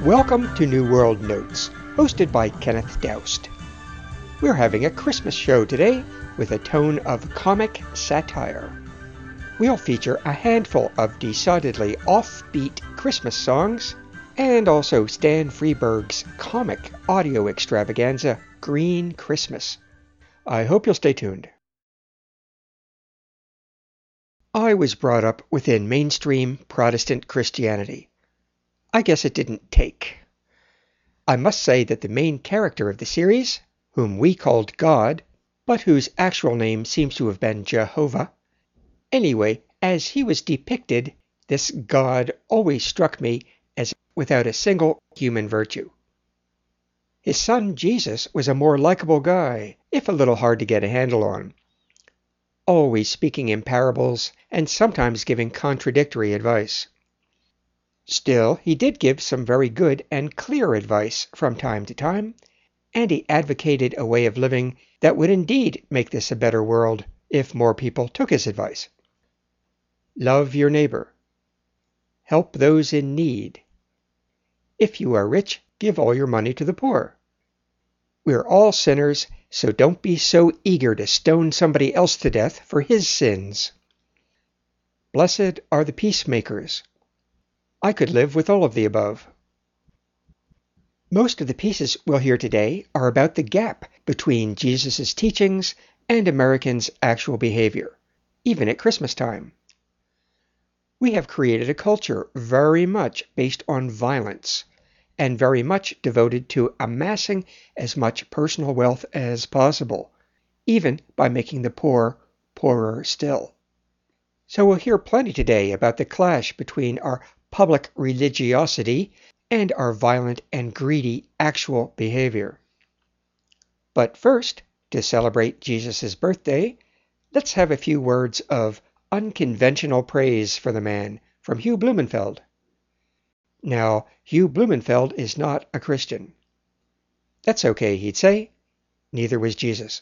Welcome to New World Notes, hosted by Kenneth Doust. We're having a Christmas show today with a tone of comic satire. We'll feature a handful of decidedly offbeat Christmas songs, and also Stan Freberg's comic audio extravaganza, Green Christmas. I hope you'll stay tuned. I was brought up within mainstream Protestant Christianity. I guess it didn't take. I must say that the main character of the series, whom we called God, but whose actual name seems to have been Jehovah, anyway, as he was depicted, this God always struck me as without a single human virtue. His son Jesus was a more likable guy, if a little hard to get a handle on, always speaking in parables and sometimes giving contradictory advice. Still, he did give some very good and clear advice from time to time, and he advocated a way of living that would indeed make this a better world if more people took his advice. Love your neighbor. Help those in need. If you are rich, give all your money to the poor. We're all sinners, so don't be so eager to stone somebody else to death for his sins. Blessed are the peacemakers. I could live with all of the above. Most of the pieces we'll hear today are about the gap between Jesus' teachings and Americans' actual behavior, even at Christmas time. We have created a culture very much based on violence, and very much devoted to amassing as much personal wealth as possible, even by making the poor poorer still. So we'll hear plenty today about the clash between our public religiosity and our violent and greedy actual behavior. But first, to celebrate Jesus' birthday, let's have a few words of unconventional praise for the man from Hugh Blumenfeld. Now, Hugh Blumenfeld is not a Christian. That's okay, he'd say. Neither was Jesus.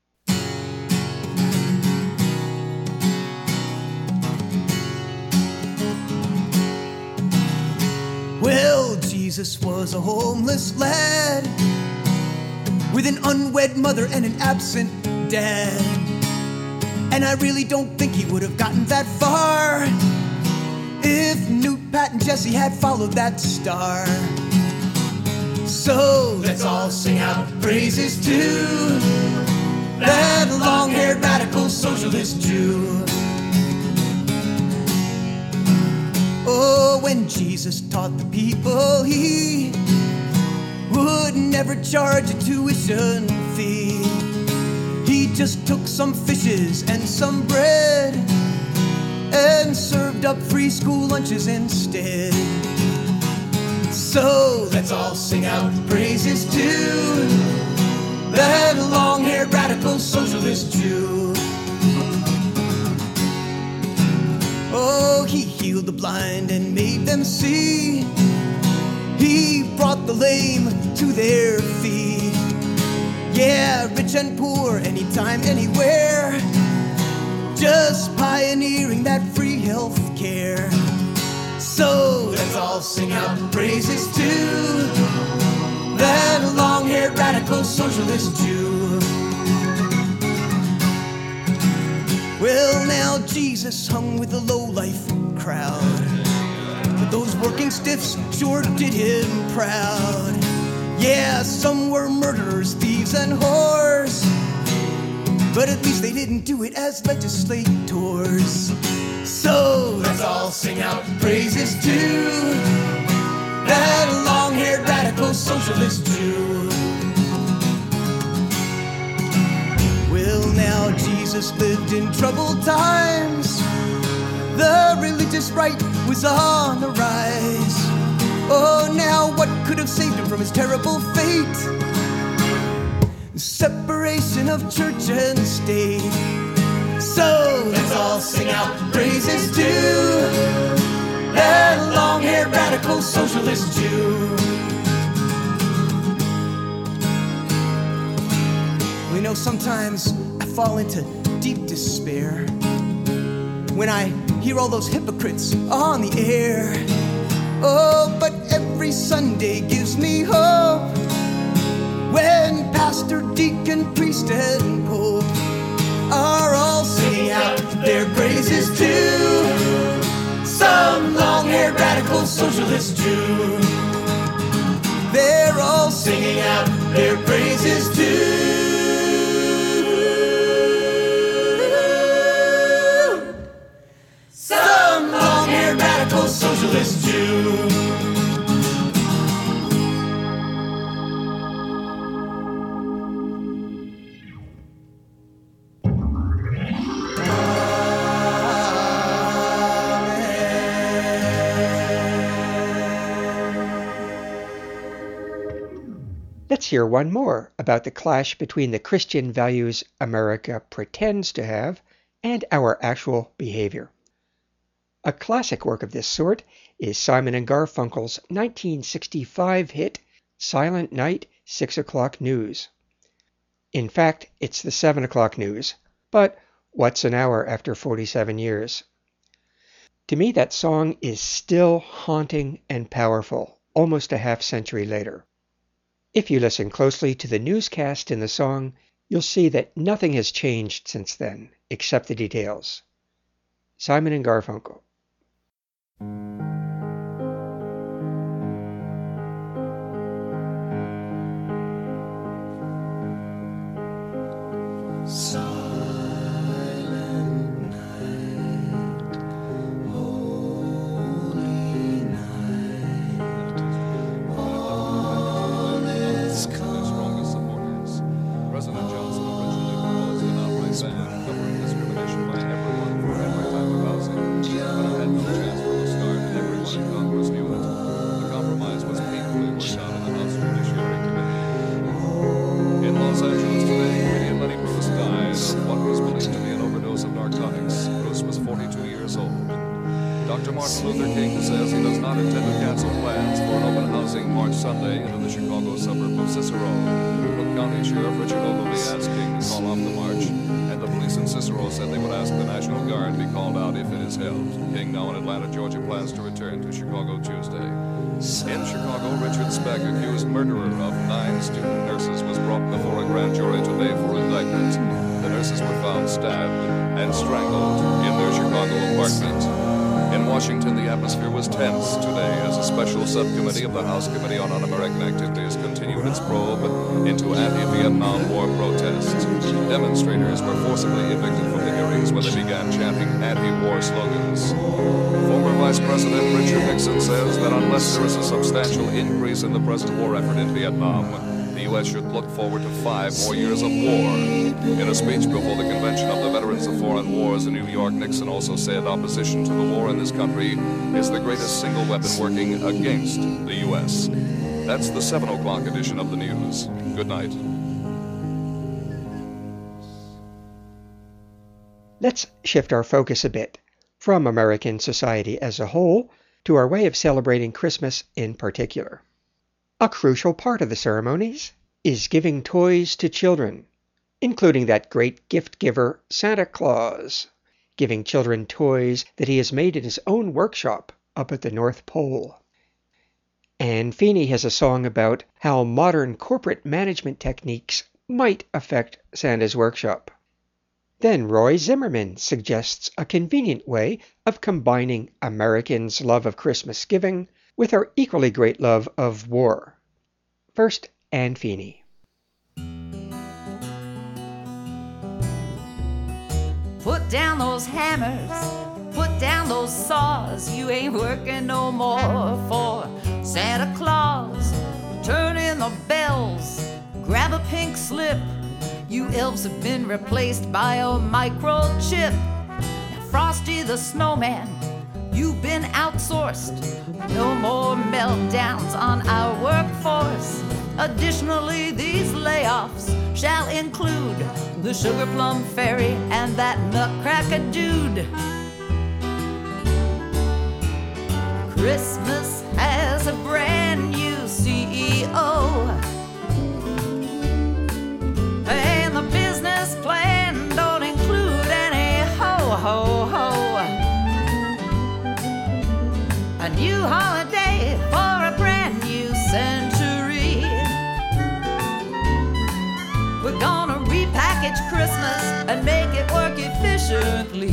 Well, Jesus was a homeless lad with an unwed mother and an absent dad. And I really don't think he would have gotten that far if Newt, Pat, and Jesse had followed that star. So let's all sing out praises to that long-haired radical socialist Jew. Oh, when Jesus taught the people, he would never charge a tuition fee. He just took some fishes and some bread and served up free school lunches instead. So let's all sing out praises to that long-haired radical socialist Jew. Oh, he healed the blind and made them see. He brought the lame to their feet. Yeah, rich and poor, anytime, anywhere. Just pioneering that free health care. So let's all sing out praises to that long-haired radical socialist Jew. Well, now Jesus hung with the low-life crowd, but those working stiffs sure did him proud. Yeah, some were murderers, thieves, and whores, but at least they didn't do it as legislators. So let's all sing out praises to that long-haired radical socialist Jew. Well, now Jesus lived in troubled times. The religious right was on the rise. Oh, now what could have saved him from his terrible fate? Separation of church and state. So let's all sing out praises to that long-haired radical socialist Jew. You know, sometimes I fall into deep despair when I hear all those hypocrites on the air. Oh, but every every Sunday gives me hope. When pastor, deacon, priest, and pope are all singing out their praises to some long-haired radical socialist Jew. They're all singing out their praises to some long-haired radical socialist Jew. Let's hear one more about the clash between the Christian values America pretends to have and our actual behavior. A classic work of this sort is Simon & Garfunkel's 1965 hit Silent Night, 6 o'clock news. In fact, it's the 7 o'clock news, but what's an hour after 47 years? To me, that song is still haunting and powerful, almost a half-century later. If you listen closely to the newscast in the song, you'll see that nothing has changed since then, except the details. Simon & Garfunkel. Silent night, holy night, all is calm. President Johnson originally proposed an outright ban covering discrimination by everyone for every type of housing, but it had no chance from the start, and everyone in Congress knew it. The compromise was painfully worked out in the House Judiciary Committee. In Los Angeles today, comedian Lenny Bruce died of what was believed to be an overdose of narcotics. Bruce was 42 years old. Dr. Martin Luther King says he does not intend to cancel plans for an open housing march Sunday into the Chicago suburb of Cicero. Cook County Sheriff Richard Ogilvie asked King to call off the march, and the police in Cicero said they would ask the National Guard be called out if it is held. King, now in Atlanta, Georgia, plans to return to Chicago Tuesday. In Chicago, Richard Speck, accused murderer of 9 student nurses, was brought before a grand jury today for indictment. The nurses were found stabbed and strangled in their Chicago apartment. In Washington, the atmosphere was tense today as a special subcommittee of the House Committee on Un-American Activities continued its probe into anti-Vietnam War protests. Demonstrators were forcibly evicted from the hearings when they began chanting anti-war slogans. Former Vice President Richard Nixon says that unless there is a substantial increase in the present war effort in Vietnam, the U.S. should look forward to 5 more years of war. In a speech before the Convention of the Veterans of Foreign Wars in New York, Nixon also said opposition to the war in this country is the greatest single weapon working against the U.S. That's the 7 o'clock edition of the news. Good night. Let's shift our focus a bit from American society as a whole to our way of celebrating Christmas in particular. A crucial part of the ceremonies is giving toys to children, including that great gift giver, Santa Claus, giving children toys that he has made in his own workshop up at the North Pole. Anne Feeney has a song about how modern corporate management techniques might affect Santa's workshop. Then Roy Zimmerman suggests a convenient way of combining Americans' love of Christmas giving with our equally great love of war. First, Anne Feeney. Put down those hammers, put down those saws. You ain't working no more for Santa Claus. Turn in the bells, grab a pink slip. You elves have been replaced by a microchip. Now Frosty the Snowman, you've been outsourced. No more meltdowns on our workforce. Additionally, these layoffs shall include the Sugar Plum Fairy and that Nutcracker dude. Christmas has a brand new CEO. And the business plan don't include any ho-ho-ho. A new holiday for a brand Christmas and make it work efficiently.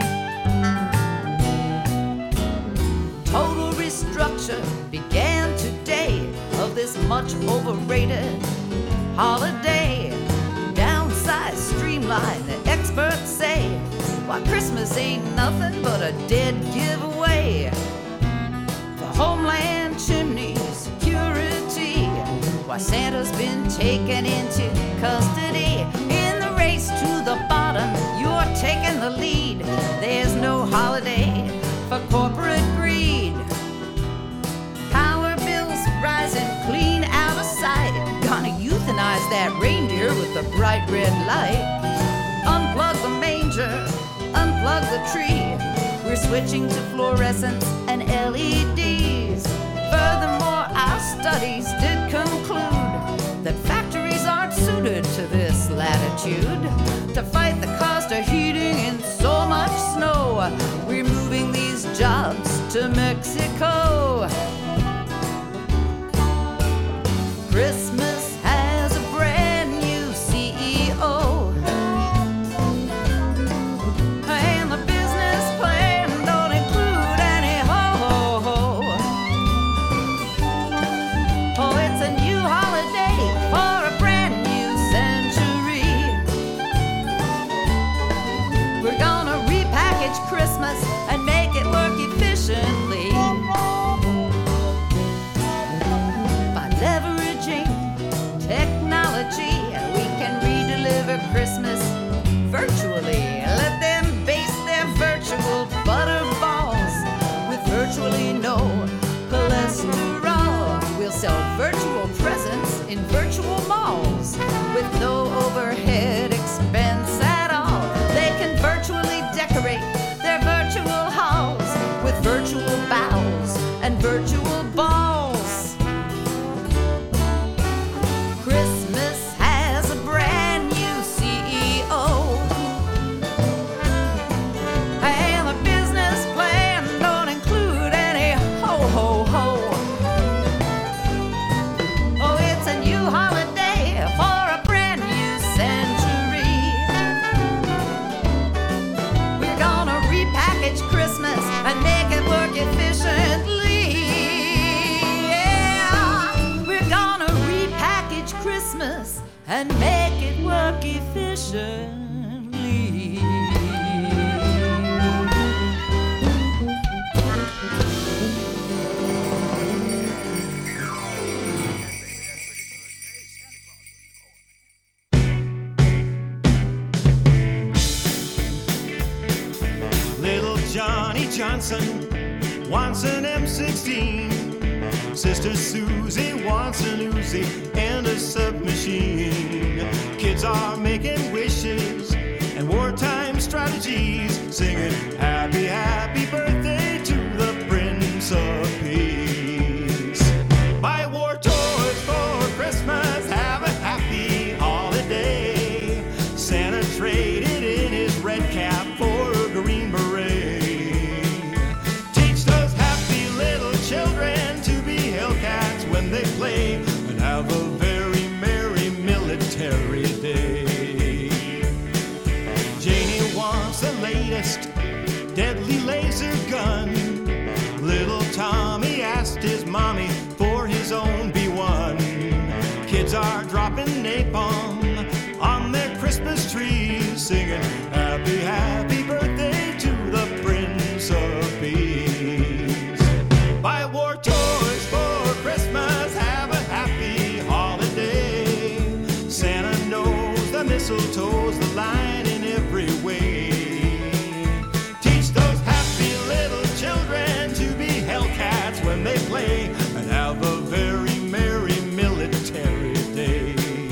Total restructure began today of this much overrated holiday. Downsize, streamline, the experts say. Why, Christmas ain't nothing but a dead giveaway. The Homeland chimney security. Why, Santa's been taken into custody. In the race to the bottom, you're taking the lead. There's no holiday for corporate greed. Power bills rising clean out of sight. Gonna euthanize that reindeer with the bright red light. Unplug the manger, unplug the tree. We're switching to fluorescents and LEDs. Furthermore, our studies did conclude that factories aren't suited to this latitude. To fight the cost of heating in so much snow, we're moving these jobs to Mexico. Christmas has a brand new CEO. And the business plan don't include any ho-ho-ho. Oh, it's a new holiday for a brand new century. We're gonna repackage Christmas and make it work efficiently. By leveraging technology, we can redeliver Christmas virtually. Let them base their virtual butterballs with virtually no cholesterol. We'll sell virtual presents in virtual malls with no overhead expense at all. They can virtually decorate their virtual halls with virtual bows and virtual balls. Christmas has a brand new CEO. And the business plan don't include any ho-ho-ho. Oh, it's a new holiday for a brand new century. We're gonna repackage Christmas and make it work efficiently. Yeah, we're gonna repackage Christmas and make it work efficiently. Little Johnny Johnson wants an M16. Sister Susie wants an Uzi and a submachine. Kids are making wishes and wartime strategies, singing happy, happy birthday to the Prince of Peace. Buy war toys for Christmas, have a happy holiday. Santa traded in his red cap for a green beret. Teach those happy little children to be Hellcats when they play, and have a very merry military day. Janie wants the latest deadly laser gun. Little Tommy asked his mommy for his own B1. Kids are dropping napalm on their Christmas trees, singing happy, happy birthday to the Prince of Peace. Buy war toys for Christmas, have a happy holiday. Santa knows the mistletoe's the line in every way. Teach those happy little children to be Hellcats when they play, and have a very merry military day.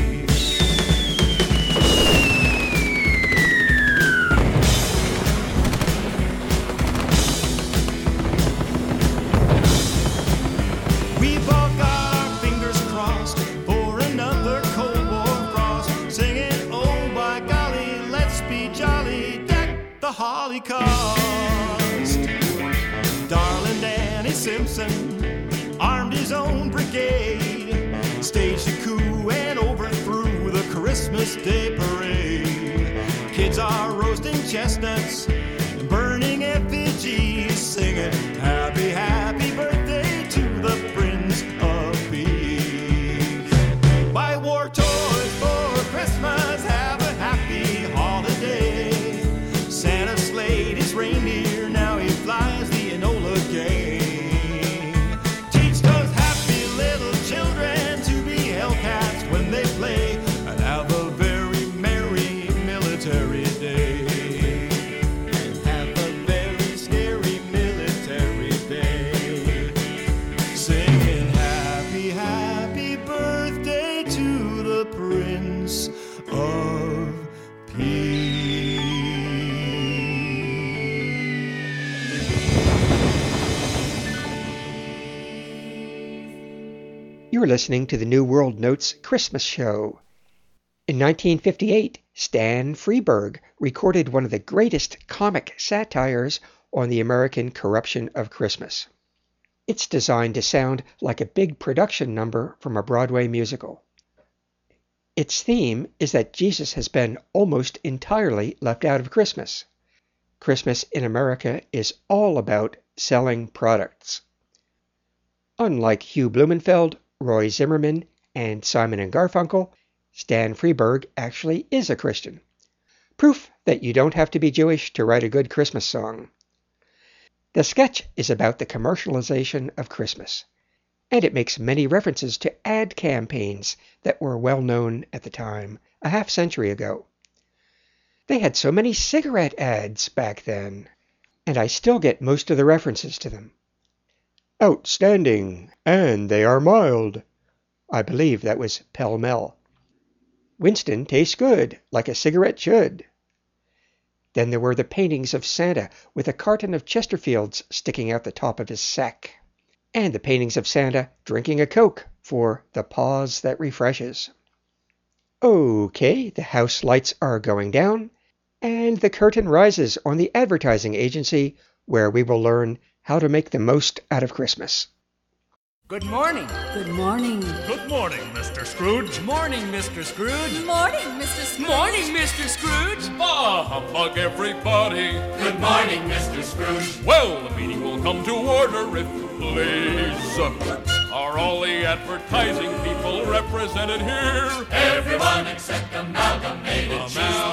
We've all got our fingers crossed for another Cold War frost, singing, oh by golly, let's be jolly, deck the Holocaust. Darling Danny Simpson armed his own brigade, staged a coup and overthrew the Christmas Day parade. chestnuts, burning effigies, singing happy, happy birthday to the Prince of Peace. Buy war toys for Christmas, have a happy holiday. Santa slayed his reindeer, now he flies the Enola Gay. Teach those happy little children to be Hellcats when they play, and have a very merry military day. And have a very scary military day. Singing happy, happy birthday to the Prince of Peace. You're listening to the New World Notes Christmas Show. In 1958, Stan Freberg recorded one of the greatest comic satires on the American corruption of Christmas. It's designed to sound like a big production number from a Broadway musical. Its theme is that Jesus has been almost entirely left out of Christmas. Christmas in America is all about selling products. Unlike Hugh Blumenfeld, Roy Zimmerman, and Simon and Garfunkel, Stan Freberg actually is a Christian. Proof that you don't have to be Jewish to write a good Christmas song. The sketch is about the commercialization of Christmas, and it makes many references to ad campaigns that were well known at the time, a half-century ago. They had so many cigarette ads back then, and I still get most of the references to them. Outstanding, and they are mild. I believe that was Pell Mell. Winston tastes good, like a cigarette should. Then there were the paintings of Santa with a carton of Chesterfields sticking out the top of his sack, and the paintings of Santa drinking a Coke for the pause that refreshes. Okay, the house lights are going down, and the curtain rises on the advertising agency where we will learn how to make the most out of Christmas. Good morning. Good morning. Good morning, Mr. Scrooge. Morning, Mr. Scrooge. Good morning, Mr. Scrooge. Morning, Mr. Scrooge. Bah, humbug, everybody. Good morning, Mr. Scrooge. Well, the meeting will come to order if you please. Are all the advertising people represented here? Everyone except Amalgamated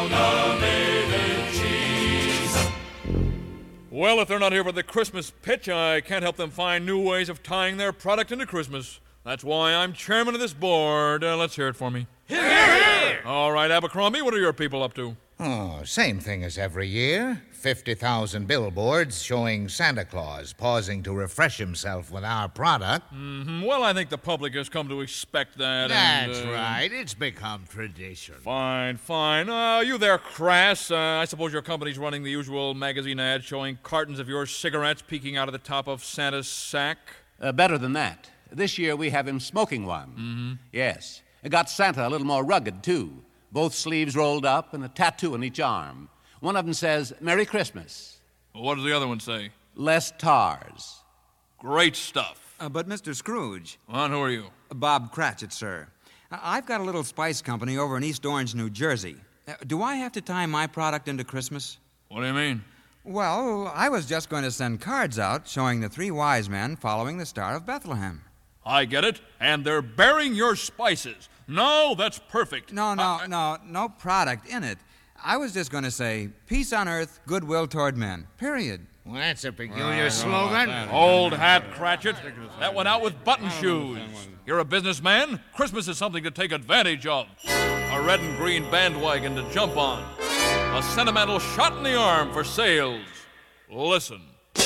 Cheese. Well, if they're not here for the Christmas pitch, I can't help them find new ways of tying their product into Christmas. That's why I'm chairman of this board. Let's hear it for me. Hear, hear. All right, Abercrombie, what are your people up to? Oh, same thing as every year. 50,000 billboards showing Santa Claus pausing to refresh himself with our product. Well, I think the public has come to expect that. That's right. It's become tradition. Fine. You there, Crass. I suppose your company's running the usual magazine ad showing cartons of your cigarettes peeking out of the top of Santa's sack? Better than that. This year we have him smoking one. Yes. It got Santa a little more rugged, too. Both sleeves rolled up and a tattoo on each arm. One of them says, Merry Christmas. Well, what does the other one say? Less tars. Great stuff. But Mr. Scrooge. And who are you? Bob Cratchit, sir. I've got a little spice company over in East Orange, New Jersey. Do I have to tie my product into Christmas? What do you mean? Well, I was just going to send cards out showing the three wise men following the Star of Bethlehem. I get it. And they're bearing your spices. No, that's perfect. No product in it. I was just going to say, peace on earth, goodwill toward men. Period. Well, that's a peculiar slogan. Old hat, Cratchit. That went out with button shoes. You're a businessman. Christmas is something to take advantage of. A red and green bandwagon to jump on. A sentimental shot in the arm for sales. Listen.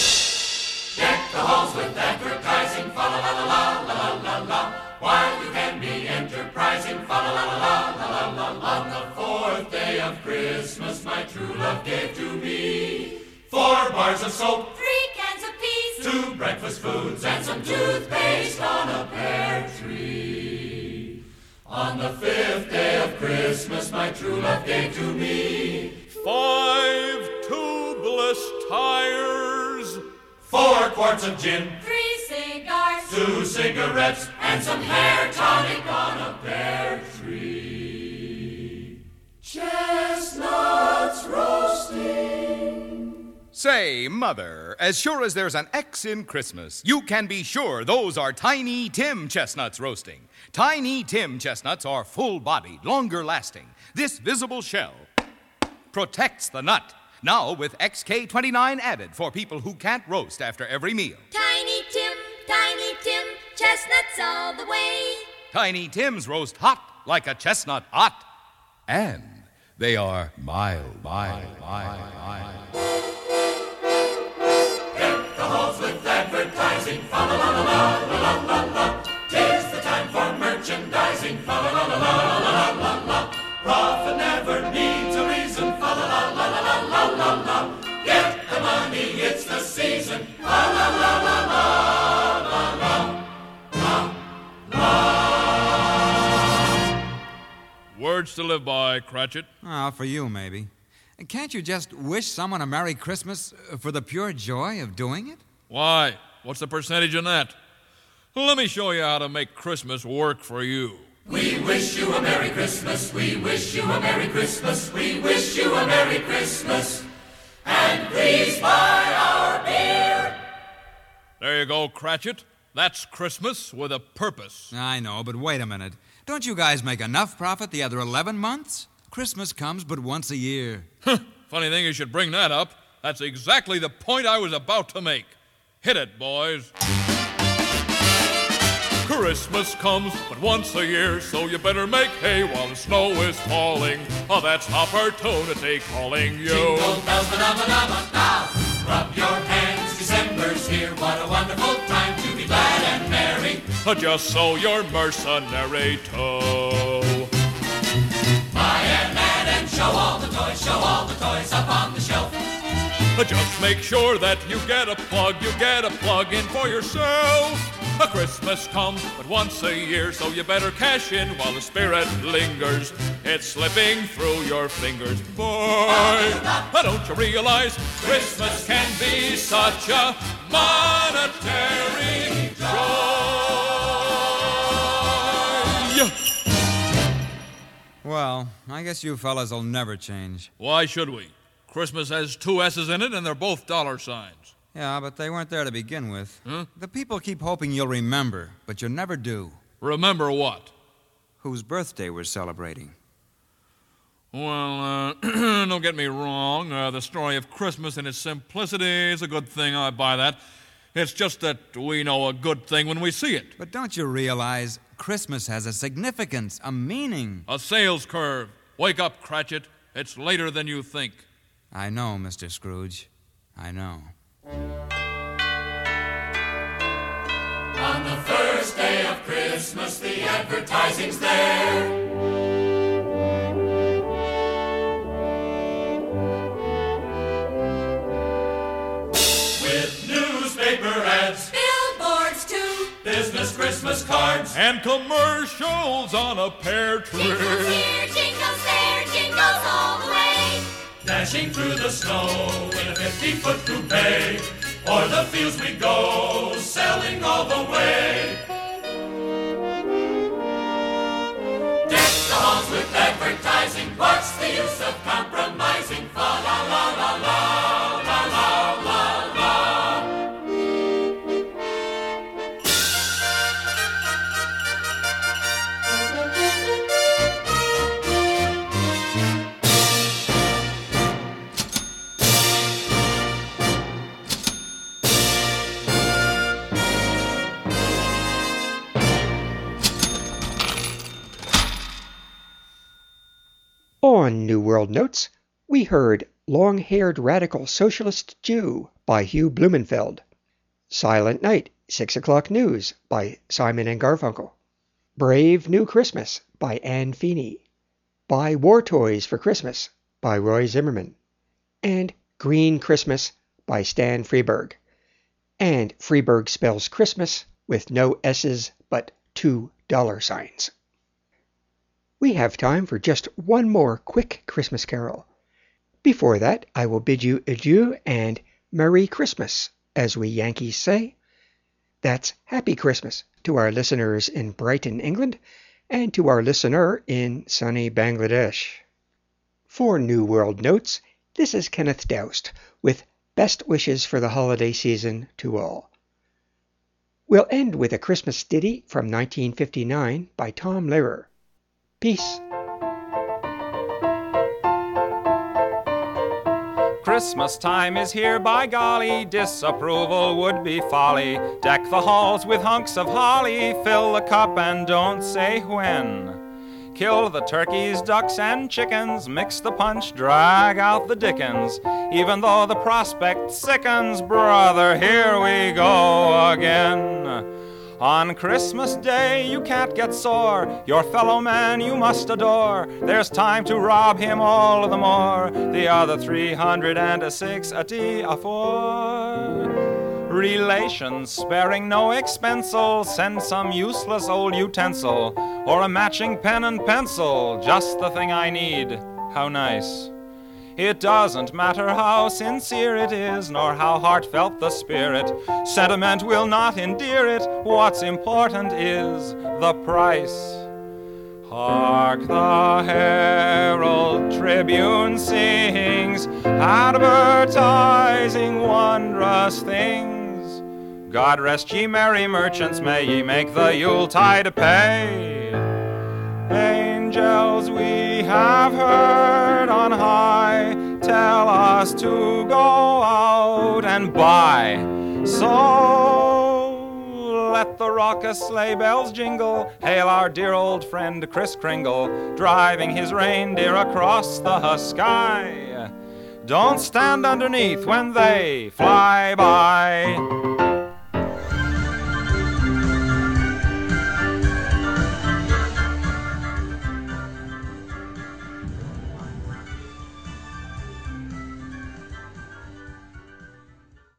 Deck the halls with advertising, fa la la la la la la la. While you can be enterprising, fa la la la la la la. On the fourth day of Christmas, my true love gave to me 4 bars of soap, 3 cans of peas, 2 breakfast foods, and some toothpaste on a pear tree. On the 5th day of Christmas, my true love gave to me 5 tubeless tires, 4 quarts of gin, 3 cigars, 2 cigarettes, and some hair tonic on a pear tree. Chestnuts roasting Say, Mother, as sure as there's an X in Christmas, you can be sure those are Tiny Tim chestnuts roasting. Tiny Tim chestnuts are full-bodied, longer-lasting. This visible shell protects the nut. Now with XK29 added for people who can't roast after every meal. Tiny Tim, chestnuts all the way. Tiny Tims roast hot like a chestnut hot. And they are mild. Deck the halls with advertising, fa la la la la la la la. 'Tis the time for merchandising, fa la la la la la la la. Profit never needs a reason, fa la la la la la la la. Get the money, it's the season, fa la la la la la la la. Words to live by, Cratchit. Oh, for you, maybe. Can't you just wish someone a Merry Christmas for the pure joy of doing it? Why? What's the percentage in that? Let me show you how to make Christmas work for you. We wish you a Merry Christmas, we wish you a Merry Christmas, we wish you a Merry Christmas, and please buy our beer. There you go, Cratchit. That's Christmas with a purpose. I know, but wait a minute. Don't you guys make enough profit the other 11 months? Christmas comes but once a year. Funny thing you should bring that up. That's exactly the point I was about to make. Hit it, boys. Christmas comes but once a year, so you better make hay while the snow is falling. Oh, that's opportunity calling you. Jingle bells, ba-da-ba-da-ba, now. Rub your hands, December's here. What a wonderful time to be glad and merry. Just so you're mercenary too. Buy an ad and show all the toys up on the shelf. Just make sure that you get a plug in for yourself. A Christmas comes but once a year, so you better cash in while the spirit lingers. It's slipping through your fingers, boy. Don't you realize Christmas can be such a monetary joy? Well, I guess you fellas will never change. Why should we? Christmas has 2 S's in it, and they're both dollar signs. Yeah, but they weren't there to begin with. Huh? The people keep hoping you'll remember, but you never do. Remember what? Whose birthday we're celebrating. Well, don't get me wrong. The story of Christmas in its simplicity is a good thing. I buy that. It's just that we know a good thing when we see it. But don't you realize Christmas has a significance, a meaning? A sales curve. Wake up, Cratchit. It's later than you think. I know, Mr. Scrooge. I know. On the first day of Christmas, the advertising's there. With newspaper ads, Billboards too. business Christmas cards, And commercials on a pear tree. Jingles here, jingles there, jingles all the way. dashing through the snow in a 50-foot coupe. O'er the fields we go, selling all the way. Deck the halls with advertising. What's the use of compromising? Fa la la la la la la la la. On New World Notes, we heard Long-Haired Radical Socialist Jew by Hugh Blumenfeld, Silent Night, 6 o'clock News by Simon and Garfunkel, Brave New Christmas by Anne Feeney, Buy War Toys for Christmas by Roy Zimmerman, and Green Christmas by Stan Freberg. And Freberg spells Christmas with no S's but $2 signs. We have time for just one more quick Christmas carol. Before that, I will bid you adieu and Merry Christmas, as we Yankees say. That's Happy Christmas to our listeners in Brighton, England, and to our listener in sunny Bangladesh. For New World Notes, this is Kenneth Doust with Best wishes for the holiday season to all. We'll end with a Christmas ditty from 1959 by Tom Lehrer. Peace. Christmas time is here, by golly, disapproval would be folly. Deck the halls with hunks of holly, fill the cup and don't say when. Kill the turkeys, ducks, and chickens, mix the punch, drag out the dickens. Even though the prospect sickens, brother, here we go again. On Christmas Day you can't get sore, your fellow man you must adore. There's time to rob him all the more, the other 364. Relations sparing no expensel, send some useless old utensil, or a matching pen and pencil, just the thing I need. How nice. It doesn't matter how sincere it is, nor how heartfelt the spirit. Sentiment will not endear it. What's important is the price. Hark, the Herald Tribune sings, advertising wondrous things. God rest ye merry merchants, may ye make the Yuletide pay. Angels we have heard on high tell us to go out and buy. So let the raucous sleigh bells jingle, hail our dear old friend Kris Kringle, driving his reindeer across the sky. Don't stand underneath when they fly by.